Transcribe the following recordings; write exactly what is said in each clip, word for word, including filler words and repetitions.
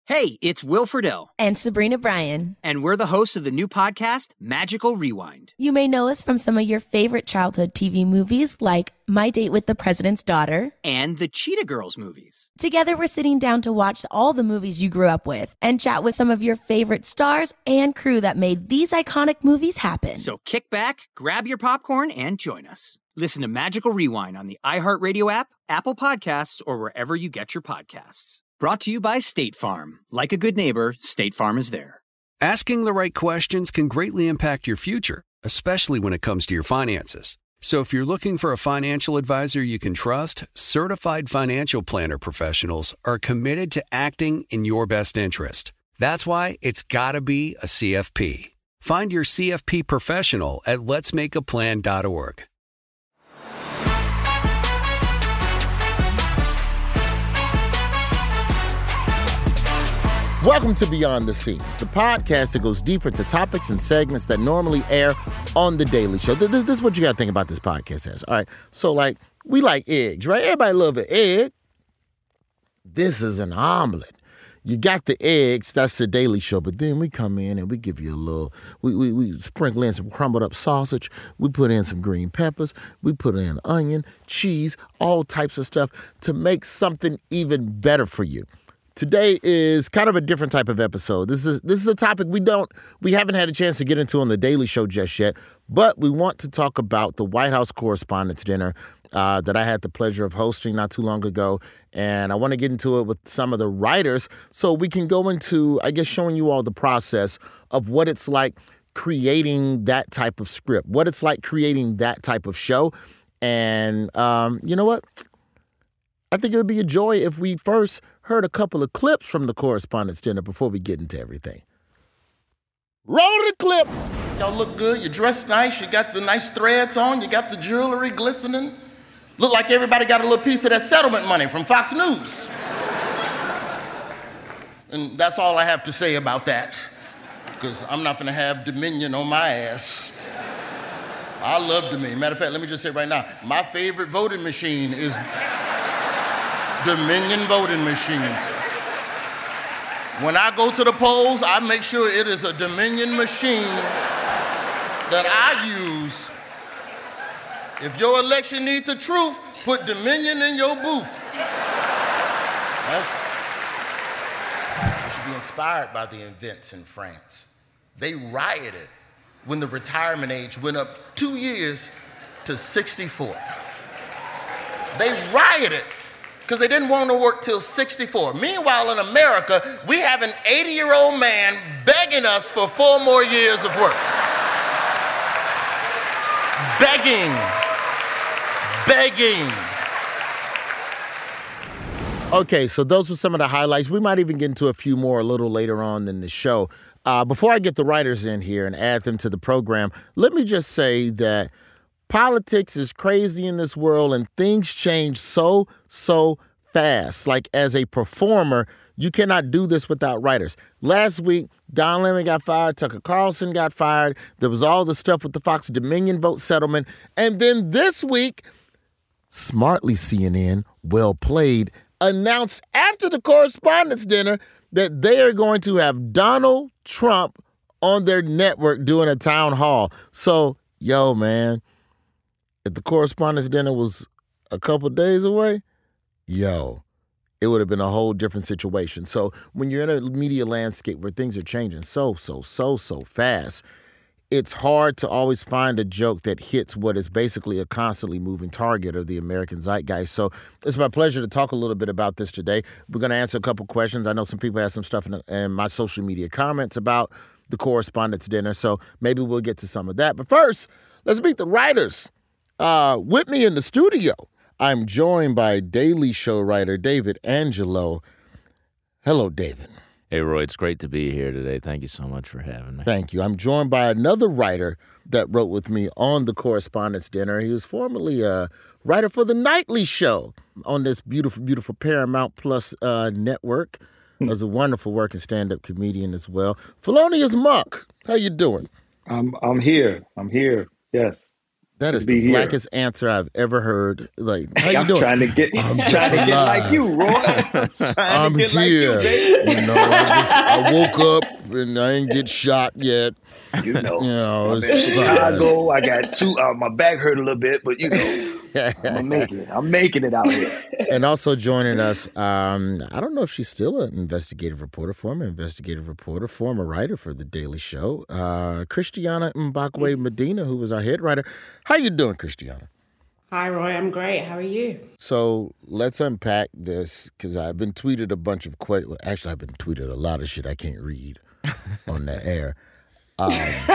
Hey, it's Will Friedle. And Sabrina Bryan. And we're the hosts of the new podcast, Magical Rewind. You may know us from some of your favorite childhood T V movies like My Date with the President's Daughter. And the Cheetah Girls movies. Together, we're sitting down to watch all the movies you grew up with and chat with some of your favorite stars and crew that made these iconic movies happen. So kick back, grab your popcorn, and join us. Listen to Magical Rewind on the iHeartRadio app, Apple Podcasts, or wherever you get your podcasts. Brought to you by State Farm. Like a good neighbor, State Farm is there. Asking the right questions can greatly impact your future, especially when it comes to your finances. So if you're looking for a financial advisor you can trust, certified financial planner professionals are committed to acting in your best interest. That's why it's got to be a C F P. Find your C F P professional at lets make a plan dot org. Welcome to Beyond the Scenes, the podcast that goes deeper into topics and segments that normally air on The Daily Show. This, this is what you got to think about this podcast as. All right, so like, we like eggs, right? Everybody love an egg. This is an omelet. You got the eggs, that's The Daily Show, but then we come in and we give you a little, we, we, we sprinkle in some crumbled up sausage, we put in some green peppers, we put in onion, cheese, all types of stuff to make something even better for you. Today is kind of a different type of episode. This is this is a topic we don't we haven't had a chance to get into on the Daily Show just yet, but we want to talk about the White House Correspondents' Dinner uh, that I had the pleasure of hosting not too long ago, and I want to get into it with some of the writers so we can go into, I guess, showing you all the process of what it's like creating that type of script, what it's like creating that type of show, and um, you know what? I think it would be a joy if we first heard a couple of clips from the Correspondents' Dinner before we get into everything. Roll the clip. Y'all look good. You dressed nice. You got the nice threads on. You got the jewelry glistening. Look like everybody got a little piece of that settlement money from Fox News. And that's all I have to say about that, because I'm not going to have Dominion on my ass. I love Dominion. Matter of fact, let me just say right now, my favorite voting machine is Dominion voting machines. When I go to the polls, I make sure it is a Dominion machine that I use. If your election needs the truth, put Dominion in your booth. That's, you should be inspired by the events in France. They rioted when the retirement age went up two years to sixty-four. They rioted because they didn't want to work till sixty-four. Meanwhile, in America, we have an eighty-year-old man begging us for four more years of work. Begging. Begging. Okay, so those were some of the highlights. We might even get into a few more a little later on in the show. Uh, before I get the writers in here and add them to the program, let me just say that politics is crazy in this world and things change so, so fast. Like, as a performer, you cannot do this without writers. Last week, Don Lemon got fired, Tucker Carlson got fired. There was all the stuff with the Fox Dominion vote settlement. And then this week, smartly C N N, well played, announced after the Correspondents' Dinner that they are going to have Donald Trump on their network doing a town hall. So, yo, man, if the Correspondents' Dinner was a couple days away, yo, it would have been a whole different situation. So when you're in a media landscape where things are changing so, so, so, so fast, it's hard to always find a joke that hits what is basically a constantly moving target of the American zeitgeist. So it's my pleasure to talk a little bit about this today. We're going to answer a couple questions. I know some people have some stuff in, the, in my social media comments about the Correspondents' Dinner, so maybe we'll get to some of that. But first, let's meet the writers. Uh, with me in the studio, I'm joined by Daily Show writer David Angelo. Hello, David. Hey, Roy, it's great to be here today. Thank you so much for having me. Thank you. I'm joined by another writer that wrote with me on the Correspondents' Dinner. He was formerly a writer for The Nightly Show on this beautiful, beautiful Paramount Plus uh, network. As a wonderful working stand-up comedian as well. Felonious Monk, how you doing? I'm I'm here. I'm here. Yes. That is be the here. blackest answer I've ever heard. Like, how you I'm doing? trying to get, I'm trying to get alive. like you, Roy. I'm, trying I'm to get here. Like you, baby. You know, I just I woke up and I didn't get shot yet. You know, You know, I'm it's in Chicago. I got two. Uh, my back hurt a little bit, but you know, I'm making it. I'm making it out here. And also joining us, um, I don't know if she's still an investigative reporter, former investigative reporter, former writer for The Daily Show, uh, Christiana Mbakwe Medina, who was our head writer. How you doing, Christiana? Hi, Roy. I'm great. How are you? So let's unpack this, because I've been tweeted a bunch of questions. Well, actually, I've been tweeted a lot of shit I can't read on the air. Um,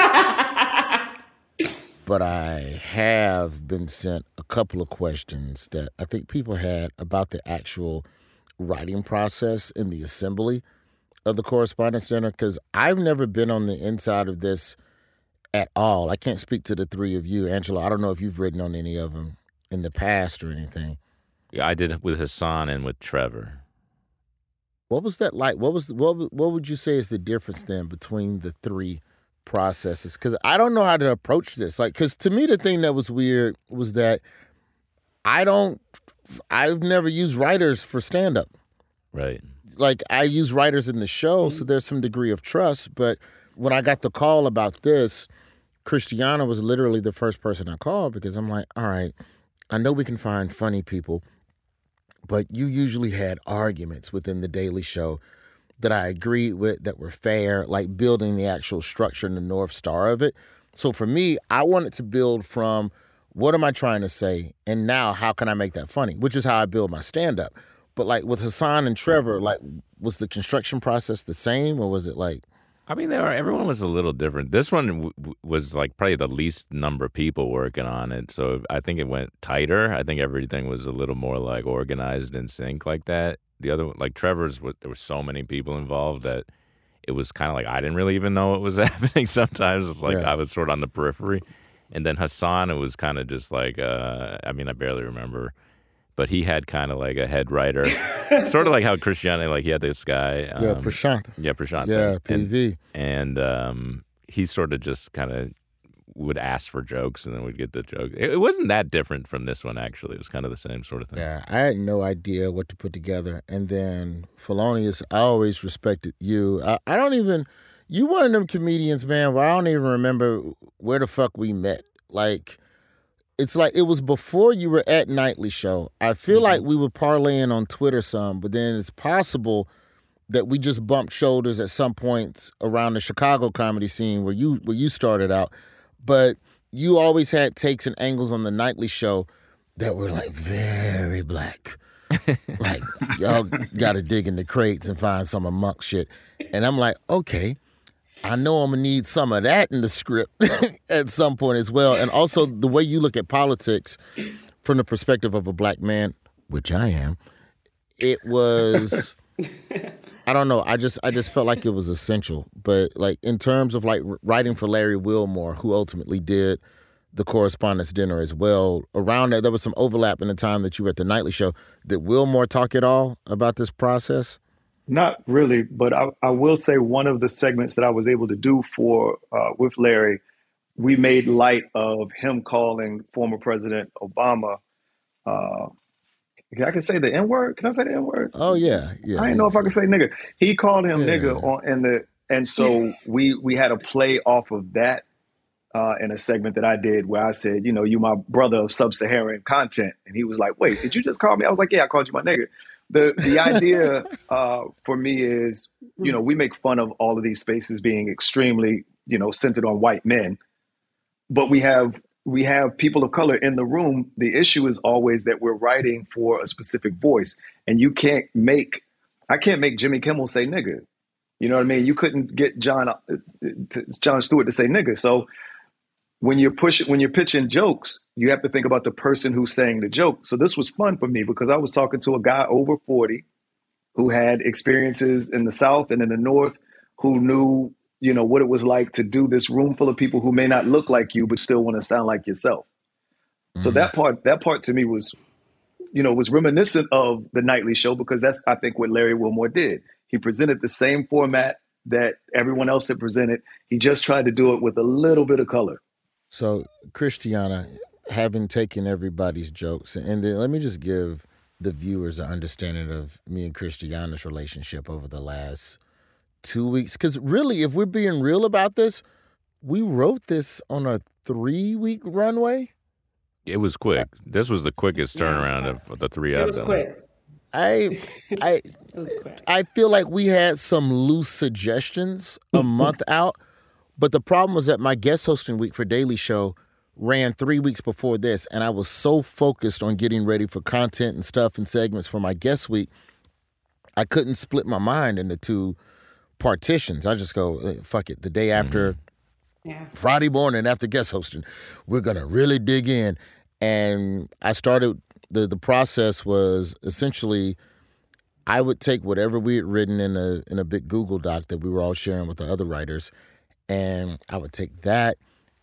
but I have been sent a couple of questions that I think people had about the actual writing process in the assembly of the Correspondents' Dinner, because I've never been on the inside of this at all. I can't speak to the three of you. Angela, I don't know if you've written on any of them in the past or anything. Yeah, I did it with Hassan and with Trevor. What was that like? What was what what would you say is the difference then between the three processes? Because I don't know how to approach this. Like, because to me the thing that was weird was that I don't, I've never used writers for stand-up. Right. Like, I use writers in the show, so there's some degree of trust. But when I got the call about this, Christiana was literally the first person I called, because I'm like, all right, I know we can find funny people, but you usually had arguments within The Daily Show that I agreed with, that were fair, like building the actual structure and the North Star of it. So for me, I wanted to build from what am I trying to say, and now how can I make that funny, which is how I build my stand-up. But like with Hassan and Trevor, like, was the construction process the same, or was it like? I mean, there are, everyone was a little different. This one w- w- was like probably the least number of people working on it, so I think it went tighter. I think everything was a little more like organized and sync like that. The other, like Trevor's, there were so many people involved that it was kind of like I didn't really even know what was happening. Sometimes it's like yeah. I was sort of on the periphery. And then Hassan, it was kind of just like, uh, I mean, I barely remember. But he had kind of like a head writer, sort of like how Christiana, like he had this guy. Um, yeah, Prashant. Yeah, Prashant. Yeah, P V. And, and um, he sort of just kind of would ask for jokes, and then we'd get the joke. It, it wasn't that different from this one, actually. It was kind of the same sort of thing. Yeah, I had no idea what to put together. And then Felonious, I always respected you. I, I don't even, you one of them comedians, man, where I don't even remember where the fuck we met. Like, it's like it was before you were at Nightly Show. I feel mm-hmm. like we were parlaying on Twitter some, but then it's possible that we just bumped shoulders at some points around the Chicago comedy scene where you where you started out. But you always had takes and angles on the Nightly Show that were like very black. Like, y'all got to dig in the crates and find some of Monk shit. And I'm like, okay, I know I'm going to need some of that in the script at some point as well. And also the way you look at politics from the perspective of a black man, which I am, it was, I don't know, I just I just felt like it was essential. But like in terms of like writing for Larry Wilmore, who ultimately did the Correspondents' Dinner as well, around that, there was some overlap in the time that you were at the Nightly Show. Did Wilmore talk at all about this process? Not really, but I, I will say one of the segments that I was able to do for uh, with Larry, we made light of him calling former President Obama. Uh, I can say the N word. Can I say the N word? Oh yeah, yeah. I didn't know if I could say nigga. He called him yeah. nigga on and the and so we we had a play off of that uh, in a segment that I did where I said, you know, you my brother of sub-Saharan content, and he was like, wait, did you just call me? I was like, yeah, I called you my nigga. The the idea uh, for me is, you know, we make fun of all of these spaces being extremely, you know, centered on white men, but we have we have people of color in the room. The issue is always that we're writing for a specific voice, and you can't make, I can't make Jimmy Kimmel say nigga. You know what I mean? You couldn't get John uh, John Stewart to say nigga. So when you're pushing, when you're pitching jokes, you have to think about the person who's saying the joke. So this was fun for me because I was talking to a guy over forty who had experiences in the South and in the North, who knew, you know, what it was like to do this room full of people who may not look like you, but still want to sound like yourself. Mm-hmm. So that part, that part to me was, you know, was reminiscent of the Nightly Show, because that's, I think, what Larry Wilmore did. He presented the same format that everyone else had presented. He just tried to do it with a little bit of color. So, Christiana, having taken everybody's jokes, and then let me just give the viewers an understanding of me and Christiana's relationship over the last two weeks. Because really, if we're being real about this, we wrote this on a three-week runway. It was quick. This was the quickest turnaround of the three It of was them. quick. I, I, It was quick. I feel like we had some loose suggestions a month out, but the problem was that my guest hosting week for Daily Show ran three weeks before this, and I was so focused on getting ready for content and stuff and segments for my guest week, I couldn't split my mind into two partitions. I just go, eh, fuck it. The day after Mm-hmm. Yeah. Friday morning after guest hosting, we're going to really dig in. And I started, the, the process was essentially I would take whatever we had written in a in a big Google Doc that we were all sharing with the other writers, and I would take that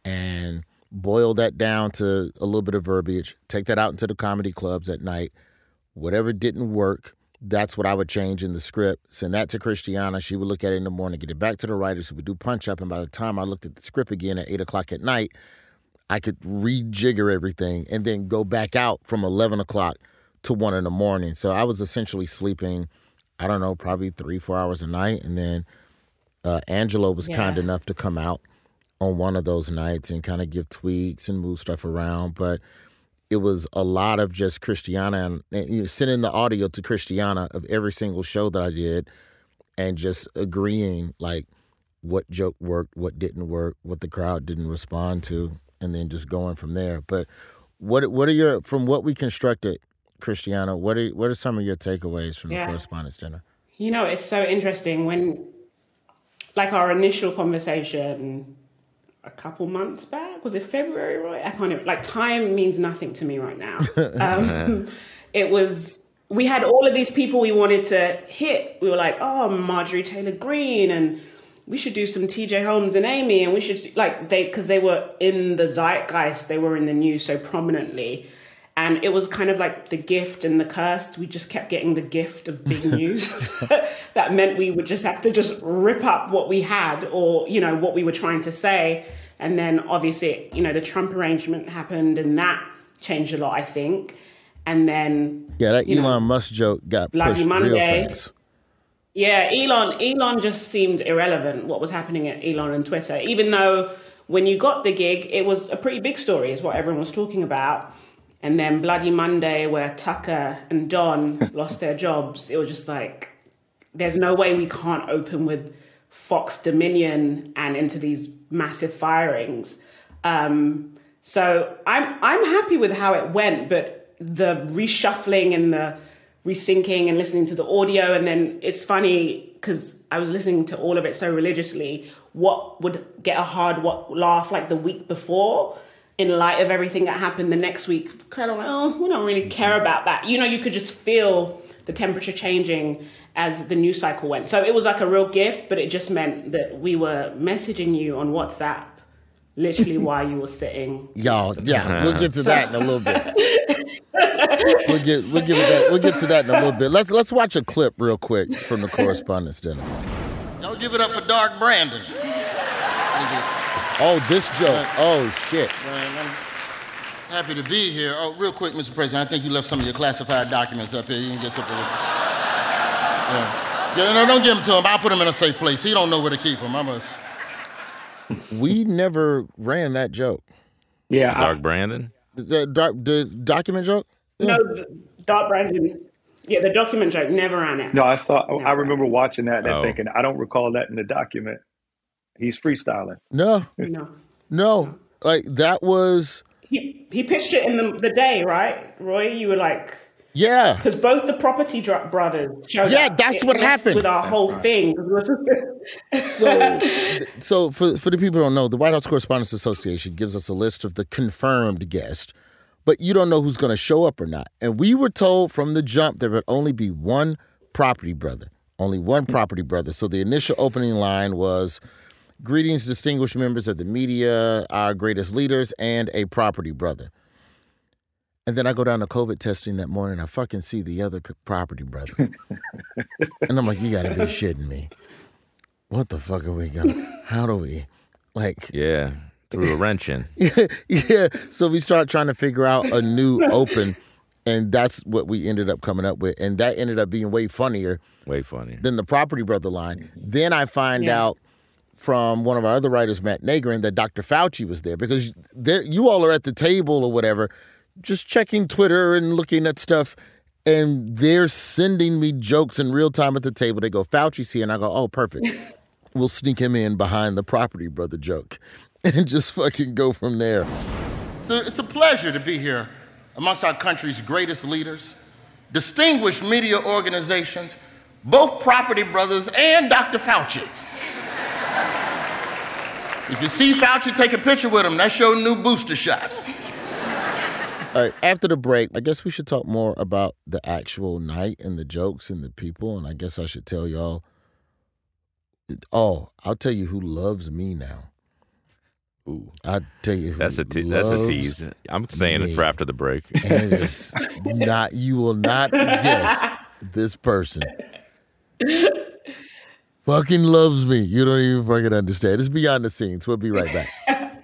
and boil that down to a little bit of verbiage, take that out into the comedy clubs at night. Whatever didn't work, that's what I would change in the script, send that to Christiana. She would look at it in the morning, get it back to the writers who would do punch up, and by the time I looked at the script again at eight o'clock at night, I could rejigger everything and then go back out from eleven o'clock to one in the morning. So I was essentially sleeping, I don't know, probably three, four hours a night. And then uh, Angelo was Yeah. kind enough to come out on one of those nights and kind of give tweaks and move stuff around. But it was a lot of just Christiana and, and you know, sending the audio to Christiana of every single show that I did and just agreeing like what joke worked, what didn't work, what the crowd didn't respond to, and then just going from there. But what what are your, from what we constructed, Christiana, what are what are some of your takeaways from Yeah. the correspondence dinner? You know, it's so interesting when, like, our initial conversation a couple months back, was it February, right? I can't even, like, time means nothing to me right now. Um, it was, we had all of these people we wanted to hit. We were like, oh, Marjorie Taylor Greene, and we should do some T J Holmes and Amy, and we should, like, they, because they were in the zeitgeist, they were in the news so prominently. And it was kind of like the gift and the curse. We just kept getting the gift of big news. That meant we would just have to just rip up what we had or, you know, what we were trying to say. And then obviously, you know, the Trump arrangement happened and that changed a lot, I think. And then... Yeah, that you Elon know, Musk joke got Bloody pushed real Monday. fast. Yeah, Elon, Elon just seemed irrelevant, what was happening at Elon and Twitter. Even though when you got the gig, it was a pretty big story, is what everyone was talking about. And then Bloody Monday, where Tucker and Don lost their jobs, it was just like, there's no way we can't open with Fox Dominion and into these massive firings. Um, so I'm I'm happy with how it went, but the reshuffling and the resyncing and listening to the audio, and then it's funny because I was listening to all of it so religiously. What would get a hard what laugh like the week before? In light of everything that happened the next week, kind of like, oh, we don't really care about that. You know, you could just feel the temperature changing as the news cycle went. So it was like a real gift, but it just meant that we were messaging you on WhatsApp literally while you were sitting. Y'all, yeah, we'll get to that in a little bit. We'll get we'll get to that we'll get to that in a little bit. Let's let's watch a clip real quick from the correspondence dinner. Y'all give it up for Dark Brandon. Oh, this joke. Oh shit. Man, I'm happy to be here. Oh, real quick, Mister President, I think you left some of your classified documents up here. You can get to the... Yeah. Yeah, no, don't give them to him. I'll put them in a safe place. He don't know where to keep them. I'm a... We never ran that joke. Yeah, I- Dark Brandon? The, the, the document joke? No, the Dark Brandon, yeah, the document joke never ran it. no, I saw. I Never. remember watching that and Oh. thinking, I don't recall that in the document. He's freestyling. No, No. no. Like that was, He, he pitched it in the, the day, right? Roy, you were like... yeah. Because both the Property Dro- Brothers showed Yeah, up. that's It what messed happened. with our whole thing. So, so for for the people who don't know, the White House Correspondents Association gives us a list of the confirmed guests, but you don't know who's going to show up or not. And we were told from the jump there would only be one property brother, only one property brother. So the initial opening line was, "Greetings, distinguished members of the media, our greatest leaders, and a property brother." And then I go down to COVID testing that morning. I fucking see the other c- property brother. And I'm like, you got to be shitting me. What the fuck are we going to, how do we, like, Yeah. Threw a wrench in. yeah, yeah. So we start trying to figure out a new open, and that's what we ended up coming up with. And that ended up being way funnier. Way funnier. Than the Property Brother line. Then I find Yeah. out from one of our other writers, Matt Nagrin, that Doctor Fauci was there because there, you all are at the table or whatever, just checking Twitter and looking at stuff, and they're sending me jokes in real time at the table. They go, Fauci's here, and I go, oh, perfect. We'll sneak him in behind the Property Brother joke and just fucking go from there. So it's a pleasure to be here amongst our country's greatest leaders, distinguished media organizations, both Property Brothers and Doctor Fauci. If you see Fauci, take a picture with him. That's your new booster shot. All right, after the break, I guess we should talk more about the actual night and the jokes and the people, and I guess I should tell y'all, oh, I'll tell you who loves me now. Ooh. I'll tell you who That's a te- loves that's a tease. I'm saying me. it for after the break. And it's not, you will not guess this person. Fucking loves me. You don't even fucking understand. It's behind the scenes. We'll be right back.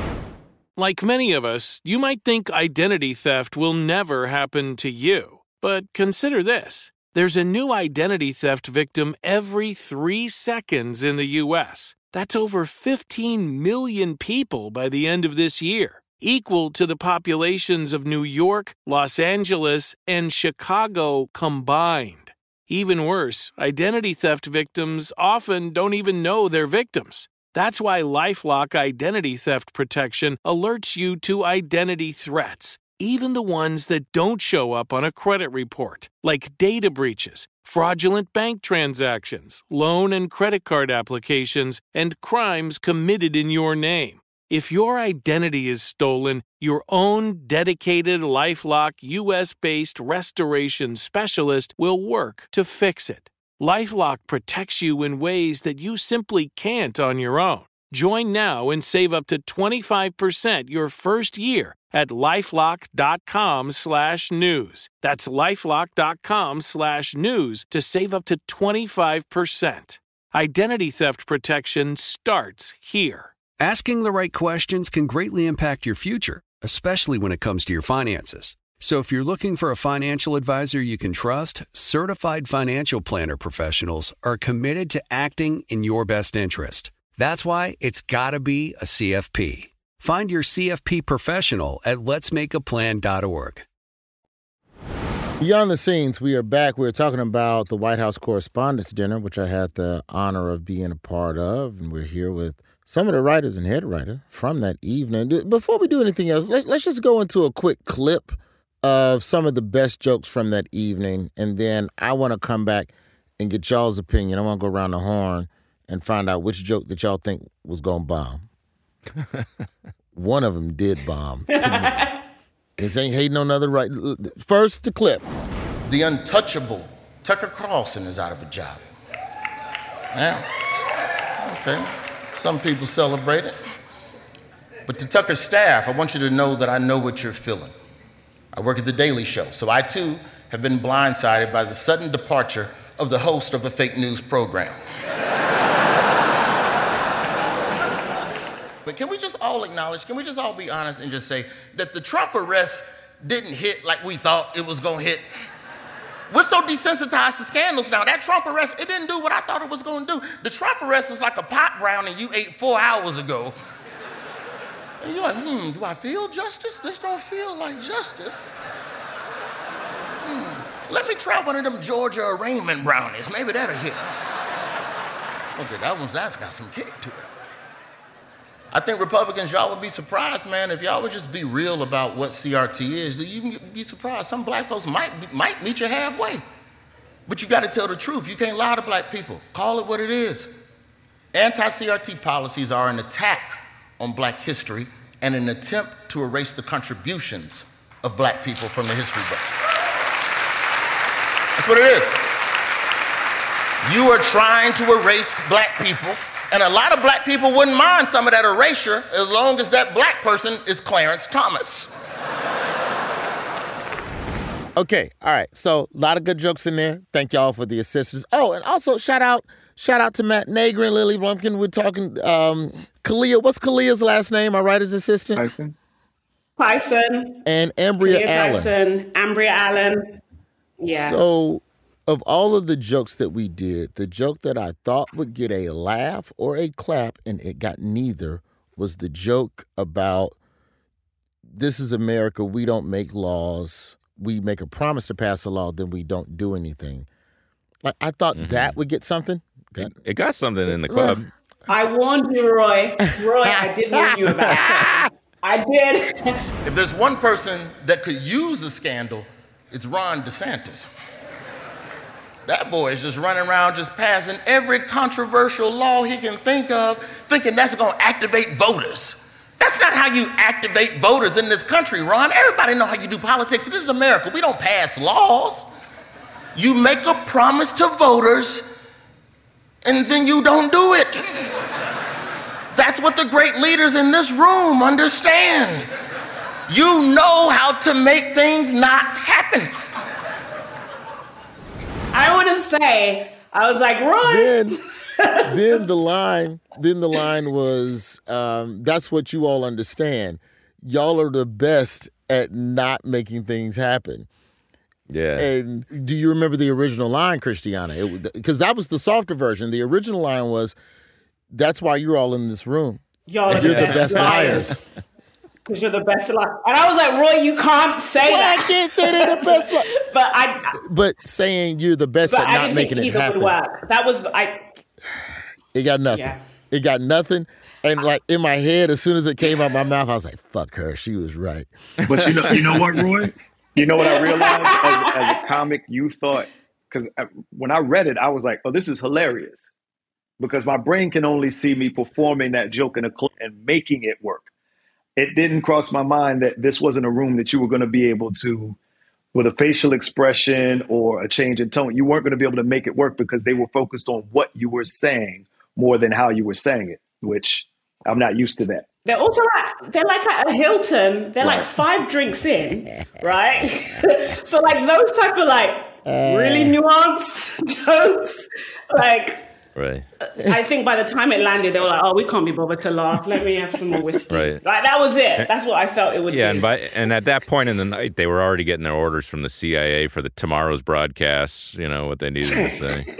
Like many of us, you might think identity theft will never happen to you. But consider this. There's a new identity theft victim every three seconds in the U S. That's over fifteen million people by the end of this year, equal to the populations of New York, Los Angeles, and Chicago combined. Even worse, identity theft victims often don't even know they're victims. That's why LifeLock Identity Theft Protection alerts you to identity threats, even the ones that don't show up on a credit report, like data breaches, fraudulent bank transactions, loan and credit card applications, and crimes committed in your name. If your identity is stolen, your own dedicated LifeLock U S-based restoration specialist will work to fix it. LifeLock protects you in ways that you simply can't on your own. Join now and save up to twenty-five percent your first year at LifeLock.com slash news. That's LifeLock.com slash news to save up to twenty-five percent. Identity theft protection starts here. Asking the right questions can greatly impact your future, especially when it comes to your finances. So if you're looking for a financial advisor you can trust, certified financial planner professionals are committed to acting in your best interest. That's why it's got to be a C F P. Find your C F P professional at lets make a plan dot org. Beyond the scenes, we are back. We're talking about the White House Correspondents' Dinner, which I had the honor of being a part of, and we're here with some of the writers and head writer from that evening. Before we do anything else, let's, let's just go into a quick clip of some of the best jokes from that evening, and then I want to come back and get y'all's opinion. I want to go around the horn and find out which joke that y'all think was going to bomb. One of them did bomb to me. This ain't hating on other right. First, the clip. The untouchable Tucker Carlson is out of a job. Yeah. Okay. Some people celebrate it. But to Tucker's staff, I want you to know that I know what you're feeling. I work at The Daily Show, so I too have been blindsided by the sudden departure of the host of a fake news program. But can we just all acknowledge, can we just all be honest and just say that the Trump arrest didn't hit like we thought it was gonna hit? We're so desensitized to scandals now. That Trump arrest, it didn't do what I thought it was gonna do. The Trump arrest was like a pot brownie you ate four hours ago. And you're like, hmm, do I feel justice? This don't feel like justice. Hmm, let me try one of them Georgia arraignment brownies. Maybe that'll hit. Okay, that one's, that's got some kick to it. I think Republicans, y'all would be surprised, man, if y'all would just be real about what C R T is. You can be surprised. Some black folks might, might meet you halfway. But you gotta tell the truth. You can't lie to black people. Call it what it is. Anti-C R T policies are an attack on black history and an attempt to erase the contributions of black people from the history books. That's what it is. You are trying to erase black people, and a lot of black people wouldn't mind some of that erasure as long as that black person is Clarence Thomas. Okay, all right. So a lot of good jokes in there. Thank y'all for the assistance. Oh, and also shout out Shout out to Matt Nager and Lily Blumpkin. We're talking um, Kalia. What's Kalia's last name? Our writer's assistant? Tyson. Tyson. And Ambria Kalia Allen. Tyson, Ambria Allen. Yeah. So, of all of the jokes that we did, the joke that I thought would get a laugh or a clap, and it got neither, was the joke about this is America. We don't make laws. We make a promise to pass a law, then we don't do anything. Like I thought mm-hmm. that would get something. It, it got something in the club. I warned you, Roy. Roy, I did warn you about that. I did. If there's one person that could use a scandal, it's Ron DeSantis. That boy is just running around just passing every controversial law he can think of, thinking that's going to activate voters. That's not how you activate voters in this country, Ron. Everybody know how you do politics. This is America. We don't pass laws. You make a promise to voters, and then you don't do it. That's what the great leaders in this room understand. You know how to make things not happen. I want to say, I was like, Roy. Then, then the line, then the line was, um, that's what you all understand. Y'all are the best at not making things happen. Yeah. And do you remember the original line, Christiana? Because that was the softer version. The original line was, that's why you're all in this room. Y'all are you're the the best, best liars. Because you're the best liar. And I was like, Roy, you can't say well, that. I can't say they're the best liars. But I. But saying you're the best but at I not didn't making think it either happen. would work. That was I. It got nothing. Yeah. It got nothing. And like in my head, as soon as it came out my mouth, I was like, "Fuck her, she was right." But you know, you know what, Roy? You know what I realized as, as a comic, you thought, because when I read it, I was like, "Oh, this is hilarious," because my brain can only see me performing that joke in a clip and making it work. It didn't cross my mind that this wasn't a room that you were going to be able to, with a facial expression or a change in tone, you weren't going to be able to make it work because they were focused on what you were saying more than how you were saying it, which I'm not used to that. They're also like, they're like at a Hilton. They're right. like five drinks in, right? So like those type of like uh, really nuanced jokes, like. Right. I think by the time it landed, they were like, "Oh, we can't be bothered to laugh. Let me have some more whiskey." Right. Like that was it. That's what I felt it would yeah, be. and by and at that point in the night, they were already getting their orders from the C I A for the tomorrow's broadcasts. You know what they needed to say.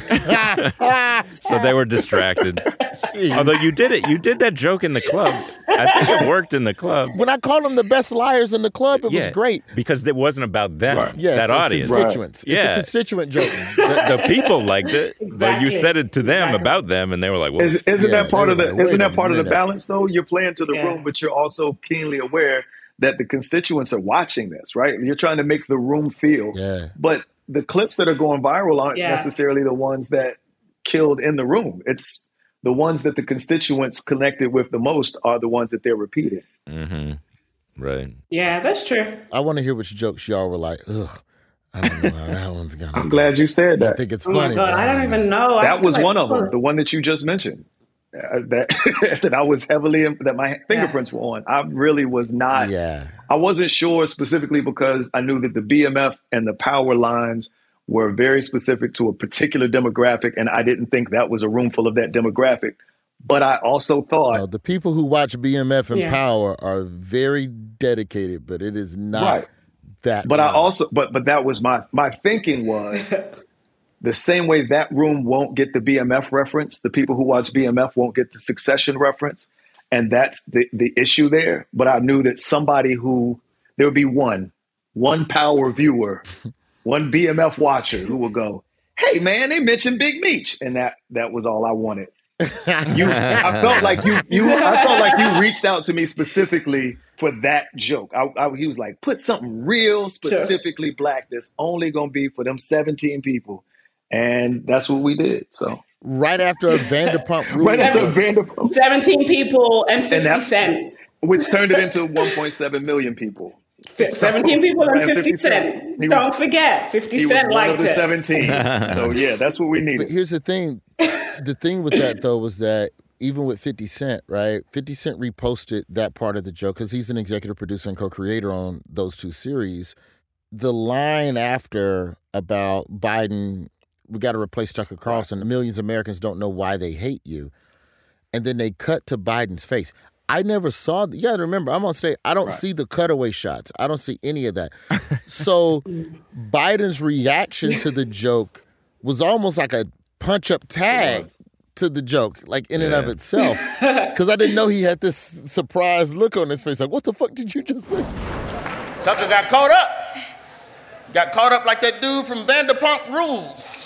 So they were distracted. Although you did it, you did that joke in the club. I think it worked in the club. When I called them the best liars in the club, it yeah, was great because it wasn't about them. Right. Yeah, that audience, constituents. Right. It's yeah. a constituent joke. the, the people liked it. Exactly. You said it to them Exactly. about them, and they were like, well, Is, isn't yeah, that part of the like, isn't that part of the minute. balance though? You're playing to the Yeah. room, but you're also keenly aware that the constituents are watching this, right? You're trying to make the room feel. Yeah. But the clips that are going viral aren't Yeah. necessarily the ones that killed in the room. It's the ones that the constituents connected with the most are the ones that they're repeating. mm-hmm. Right. Yeah, that's true. I want to hear which jokes y'all were like, ugh, I don't know how that one's gonna. I'm glad you said I that. think it's Oh funny. my God, but I don't know. even know. I That have to, was like, one of them, pull- the one that you just mentioned. Uh, that that I was heavily that my fingerprints were on. I really was not. Yeah. I wasn't sure specifically because I knew that the B M F and the power lines were very specific to a particular demographic, and I didn't think that was a room full of that demographic. But I also thought No, the people who watch B M F and Yeah. Power are very dedicated, but it is not Right. that. But I room. also, but but that was my my thinking was the same way that room won't get the B M F reference. The people who watch B M F won't get the Succession reference, and that's the the issue there. But I knew that somebody who there would be one one Power viewer, one B M F watcher who would go, "Hey man, they mentioned Big Meech," and that that was all I wanted. You, I felt like you, you, I felt like you reached out to me specifically for that joke. I, I, he was like, put something real specifically black that's only gonna be for them seventeen people, and that's what we did. So right after a Vanderpump Rules, right after Vanderpump, seventeen people and fifty that- cent. which turned it into one point seven million people. F- seventeen people and Right, fifty fifty cent. cent. He Don't was- forget, fifty He was cent one of liked the it. seventeen. So yeah, that's what we But needed. here's the thing. The thing with that, though, was that even with fifty Cent, right, fifty Cent reposted that part of the joke because he's an executive producer and co-creator on those two series. The line after about Biden we got to replace Tucker Carlson. Right. Millions of Americans don't know why they hate you. And then they cut to Biden's face. I never saw, you got to remember, I'm on stage. I don't right. see the cutaway shots. I don't see any of that. So Biden's reaction to the joke was almost like a punch-up tag to the joke, like in yeah. and of itself. Because I didn't know he had this surprised look on his face. Like, what the fuck did you just say? Tucker got caught up. Got caught up like that dude from Vanderpump Rules.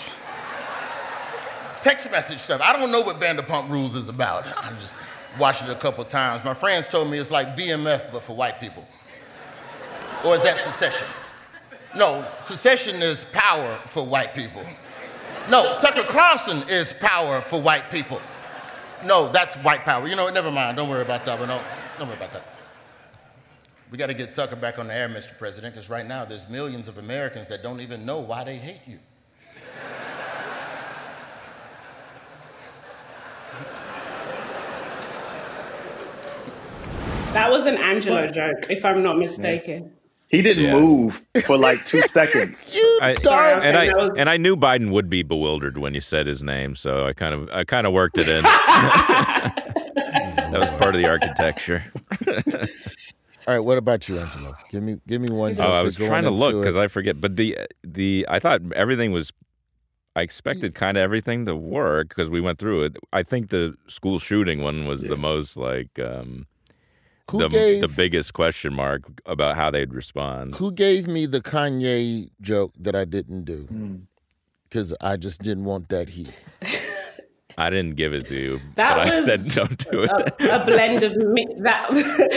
Text message stuff. I don't know what Vanderpump Rules is about. I just watched it a couple times. My friends told me it's like B M F, but for white people. Or is that Succession? No, Succession is power for white people. No, Tucker Carlson is power for white people. No, that's white power. You know what? Never mind. Don't worry about that one. No, don't worry about that. We got to get Tucker back on the air, Mister President, because right now there's millions of Americans that don't even know why they hate you. That was an Angelo joke, if I'm not mistaken. He didn't yeah. move for like two seconds. you I, dark. And I was... and I knew Biden would be bewildered when you said his name, so I kind of I kind of worked it in. That was part of the architecture. All right, what about you, Angelo? Give me give me one. Oh, I was trying to look because I forget, but the the I thought everything was. I expected kind of everything to work because we went through it. I think the school shooting one was yeah. the most like. Um, Who the, gave, the biggest question mark about how they'd respond. Who gave me the Kanye joke that I didn't do? Because mm. I just didn't want that heat. I didn't give it to you, that but was I said don't do it. A, a blend of me. That,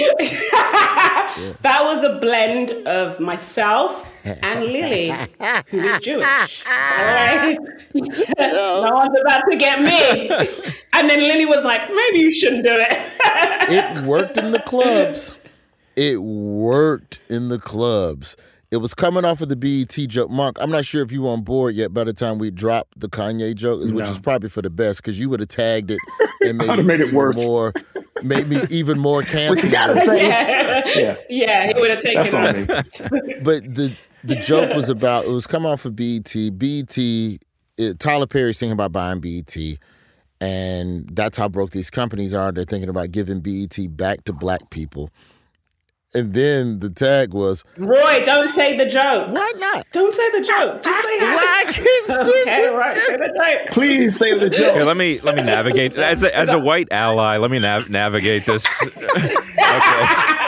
yeah. that was a blend of myself and Lily, who is Jewish. All right? No one's about to get me. And then Lily was like, maybe you shouldn't do it. It worked in the clubs. It worked in the clubs. It was coming off of the B E T joke. Mark, I'm not sure if you were on board yet by the time we dropped the Kanye joke, which no. is probably for the best because you would have tagged it and made, it, made it worse. More, made me even more canceled. Yeah. yeah, yeah, he would have taken us. But the the joke was about, it was coming off of B E T. B E T, it, Tyler Perry's thinking about buying B E T, and that's how broke these companies are. They're thinking about giving B E T back to black people. And then the tag was, Roy, don't say the joke. Why not? Don't say the joke. Just say Why I can't say Okay, right. Say the joke. Please say the joke. Here, let me let me navigate as a, as a white ally. Let me nav- navigate this. Okay.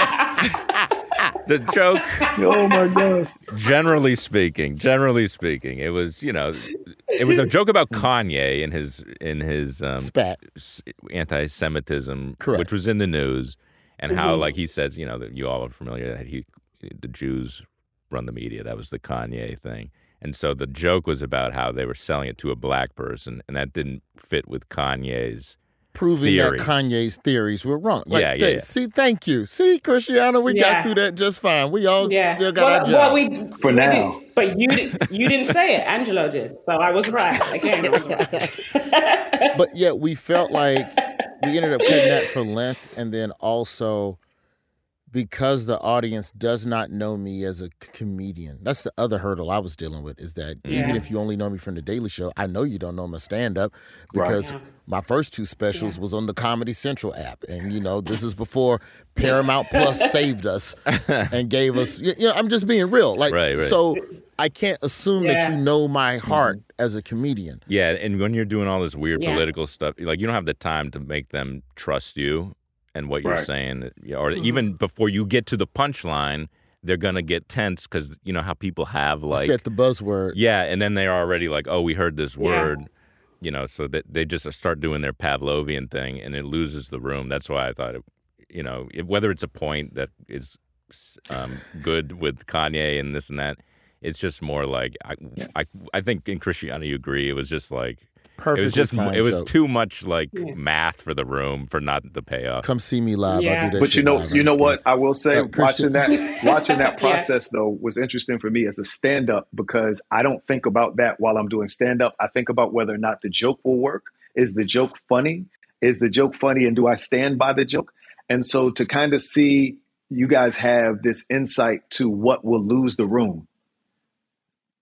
The joke. Oh my gosh. Generally speaking, generally speaking, it was you know, it was a joke about Kanye and his in his um, spat anti-Semitism, Correct. which was in the news. And how, mm-hmm. like he says, you know, that you all are familiar that he, the Jews run the media. That was the Kanye thing. And so the joke was about how they were selling it to a black person, and that didn't fit with Kanye's Proving theories. that Kanye's theories were wrong. Like, yeah, yeah, they, yeah. See, thank you. See, Cristiano, we yeah. got through that just fine. We all yeah. still got well, our job. Well, we, For we now. Did, but you, did, you didn't say it. Angelo did. So I was right. Again, I was right. But yet we felt like we ended up cutting that for length, and then also because the audience does not know me as a comedian. That's the other hurdle I was dealing with, is that yeah. even if you only know me from The Daily Show, I know you don't know my stand-up because right. my first two specials yeah. was on the Comedy Central app. And, you know, this is before Paramount Plus saved us and gave us, you know, I'm just being real. Like, right, right. So I can't assume yeah. that you know my heart mm-hmm. as a comedian. Yeah, and when you're doing all this weird yeah. political stuff, like, you don't have the time to make them trust you and what you're right. saying, or mm-hmm. even before you get to the punchline, they're gonna get tense because you know how people have like set the buzzword, yeah, and then they're already like, oh, we heard this word, yeah. you know, so that they just start doing their Pavlovian thing, and it loses the room. That's why I thought, it, you know, it, whether it's a point that is um, good with Kanye and this and that, it's just more like I, yeah. I, I think in Cristiano you agree. It was just like. Perfectly it was just fine it was joke. too much like yeah. math for the room for not the payoff. Come see me live. Yeah. I'll do that. But you know, live, you know what I will say, uh, watching that, watching that process yeah. though was interesting for me as a stand-up because I don't think about that while I'm doing stand-up. I think about whether or not the joke will work. Is the joke funny? Is the joke funny, and do I stand by the joke? And so to kind of see you guys have this insight to what will lose the room.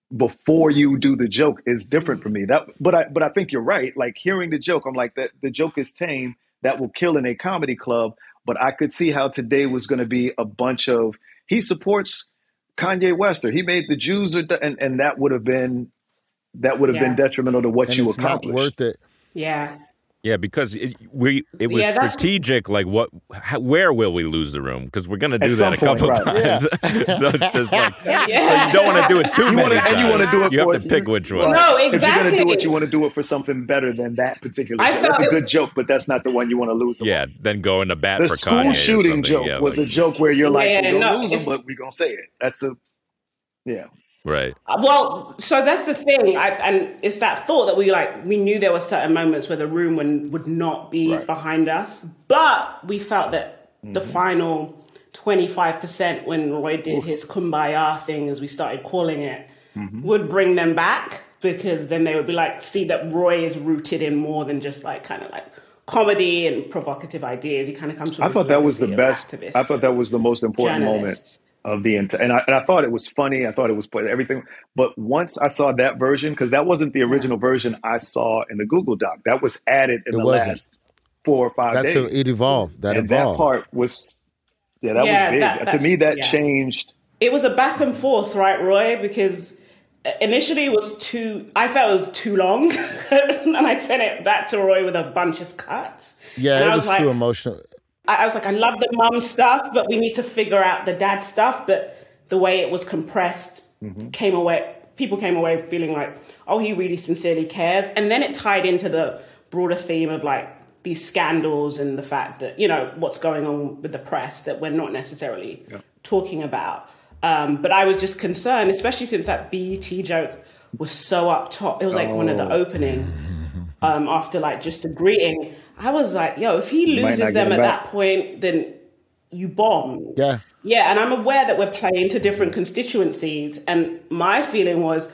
before you do the joke is different for me. That, but I, but I think you're right. Like hearing the joke, I'm like that. The joke is tame. That will kill in a comedy club. But I could see how today was going to be a bunch of he supports Kanye West or he made the Jews, or the, and and that would have been that would have Yeah. been detrimental to what And you it's accomplished. not worth it. Yeah. Yeah, because it, we it was Yeah, that's- strategic. Like, what? How, where will we lose the room? Because we're going to At do some that a point, couple right. times. so it's just like, Yeah. so you don't want to do it too You many wanna- times. and you want to do it You for have to pick you- which one. No, If you're exactly. going to do it, you want to do it for something better than that particular I joke. That's felt a it- good joke, but that's not the one you want to lose. them Yeah, on. then go into bat The for school Kanye or shooting something. joke Yeah, was like- a joke where you're like, Yeah, we're going to no, lose them, it's- but we're going to say it. That's a, yeah. right. Well, so that's the thing, I, and it's that thought that we like. We knew there were certain moments where the room would, would not be Right. behind us, but we felt that the final twenty-five percent, when Roy did his kumbaya thing, as we started calling it, would bring them back, because then they would be like, see that Roy is rooted in more than just like kind of like comedy and provocative ideas. He kind of comes from. I this thought that was the legacy of best. activists I thought that was the most important journalists. moment of the entire, and I, and I thought it was funny. I thought it was everything. But once I saw that version, because that wasn't the original version I saw in the Google Doc, that was added in It the wasn't. last four or five That's days. how it evolved. That and evolved. that part was, yeah, that Yeah, was big. that- to that's- me, that yeah. changed. It was a back and forth, right, Roy? Because initially it was too, I felt it was too long. And I sent it back to Roy with a bunch of cuts. Yeah, And it I was, was too like- emotional. I, I was like, I love the mum stuff, but we need to figure out the dad stuff. But the way it was compressed came away, people came away feeling like, oh, he really sincerely cares. And then it tied into the broader theme of like these scandals and the fact that, you know, what's going on with the press that we're not necessarily talking about. Um, but I was just concerned, especially since that B E T joke was so up top. It was like one of the opening um, after like just a greeting. I was like, yo, if he You might loses not get them him at back. that point, then you bomb. Yeah. Yeah, and I'm aware that we're playing to different constituencies. And my feeling was,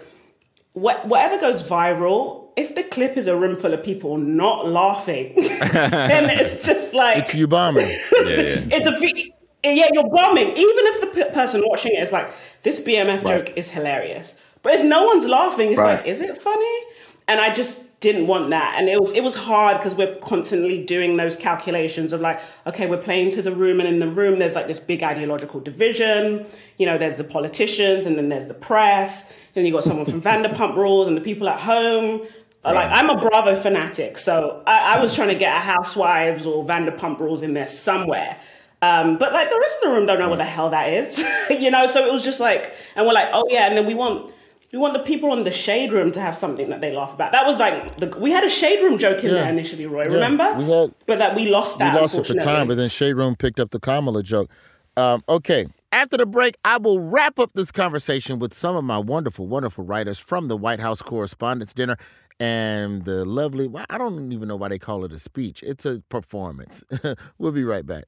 wh- whatever goes viral, if the clip is a room full of people not laughing, then it's just like... It's you bombing. it's a fe- yeah, you're bombing. Even if the p- person watching it is like, this B M F Right. joke is hilarious. But if no one's laughing, it's Right. like, is it funny? And I just didn't want that. And it was it was hard because we're constantly doing those calculations of like, okay, we're playing to the room, and in the room there's like this big ideological division. You know, there's the politicians, and then there's the press. Then you got someone from Vanderpump Rules, and the people at home. Like, I'm a Bravo fanatic, so I, I was trying to get a Housewives or Vanderpump Rules in there somewhere. Um, but like the rest of the room don't know what the hell that is, you know. So it was just like, and we're like, oh yeah, and then we want we want the people on the Shade Room to have something that they laugh about. That was like the, we had a Shade Room joke in Yeah. there initially, Roy. Yeah, remember? we had- but that we lost We that. lost it for time, unfortunately. but then Shade Room picked up the Kamala joke. Um, okay. After the break, I will wrap up this conversation with some of my wonderful, wonderful writers from the White House Correspondents' Dinner and the lovely, well, I don't even know why they call it a speech. It's a performance. We'll be right back.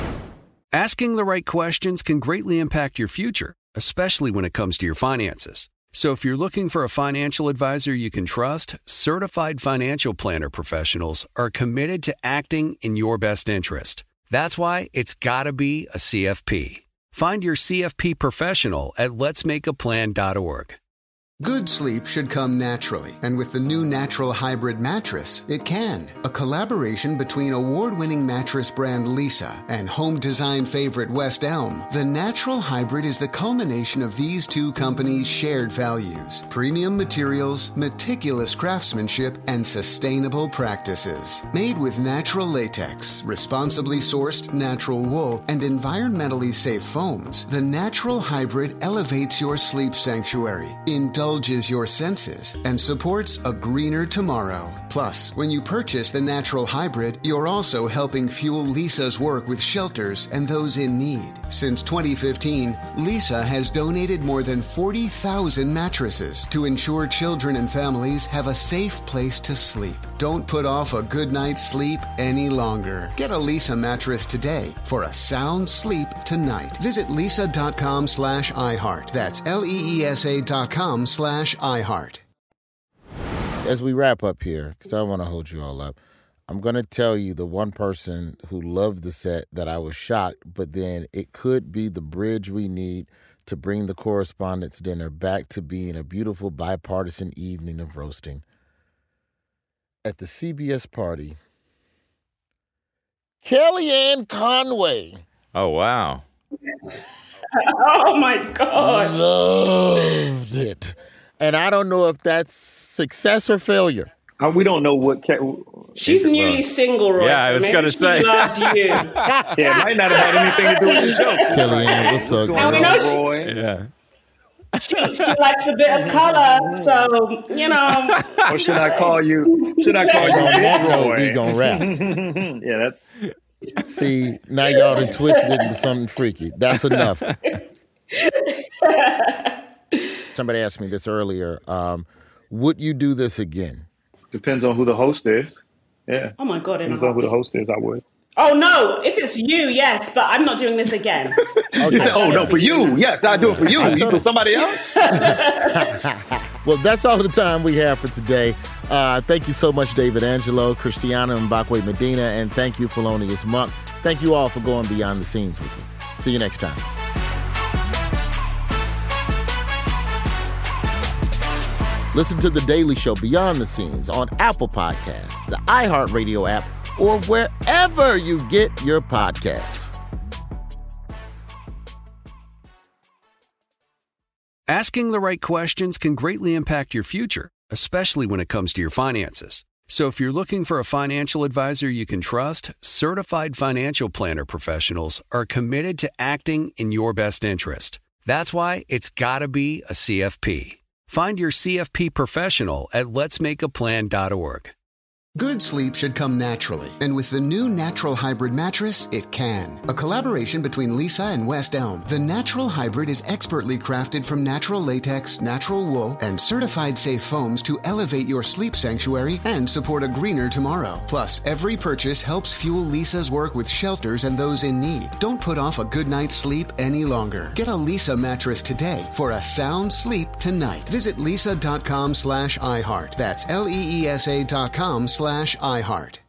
Asking the right questions can greatly impact your future, especially when it comes to your finances. So if you're looking for a financial advisor you can trust, certified financial planner professionals are committed to acting in your best interest. That's why it's got to be a C F P. Find your C F P professional at lets make a plan dot org. Good sleep should come naturally, and with the new Natural Hybrid mattress, it can. A collaboration between award-winning mattress brand Lisa and home design favorite West Elm, the Natural Hybrid is the culmination of these two companies' shared values: premium materials, meticulous craftsmanship, and sustainable practices. Made with natural latex, responsibly sourced natural wool, and environmentally safe foams, the Natural Hybrid elevates your sleep sanctuary, indulges your senses, and supports a greener tomorrow. Plus, when you purchase the Natural Hybrid, you're also helping fuel Lisa's work with shelters and those in need. Since twenty fifteen, Lisa has donated more than forty thousand mattresses to ensure children and families have a safe place to sleep. Don't put off a good night's sleep any longer. Get a Lisa mattress today for a sound sleep tonight. Visit lisa.com slash iHeart. That's L-E-E-S-A dot com slash iHeart. As we wrap up here, because I don't want to hold you all up, I'm going to tell you the one person who loved the set that I was shocked, but then it could be the bridge we need to bring the Correspondents' Dinner back to being a beautiful bipartisan evening of roasting. At the C B S party, Kellyanne Conway. Oh, wow. Oh, my gosh. Loved it. And I don't know if that's success or failure. Uh, we don't know what. Ke- She's newly single, Roy. Yeah, I was Maybe gonna she say. loved you. Yeah, it might not have had anything to do with the show. Kellyanne, what's up? And we know she, Roy? Yeah. she, she likes a bit of color, so, you know. Or should I call you? Should I call And you on that Big note, Roy? we gonna wrap. Yeah, that's. See, now y'all done twisted it into something freaky. That's enough. Somebody asked me this earlier. Um, would you do this again? Depends on who the host is. Yeah. Oh, my God. in a Depends on who the heartbeat. host is. I would. Oh, no. If it's you, yes, but I'm not doing this again. Okay. Oh no, for you. Yes, I do it for you. I You told for him. somebody else? Well, that's all the time we have for today. Uh, thank you so much, David Angelo, Cristiano Mbakwe Medina, and thank you, Felonious Monk. Thank you all for going behind the scenes with me. See you next time. Listen to The Daily Show Beyond the Scenes on Apple Podcasts, the iHeartRadio app, or wherever you get your podcasts. Asking the right questions can greatly impact your future, especially when it comes to your finances. So if you're looking for a financial advisor you can trust, certified financial planner professionals are committed to acting in your best interest. That's why it's got to be a C F P. Find your C F P professional at lets make a plan dot org. Good sleep should come naturally, and with the new Natural Hybrid mattress, it can. A collaboration between Lisa and West Elm, the Natural Hybrid is expertly crafted from natural latex, natural wool, and certified safe foams to elevate your sleep sanctuary and support a greener tomorrow. Plus, every purchase helps fuel Lisa's work with shelters and those in need. Don't put off a good night's sleep any longer. Get a Lisa mattress today for a sound sleep tonight. Visit lisa.com slash iHeart. That's L E E S A dot com slash iHeart.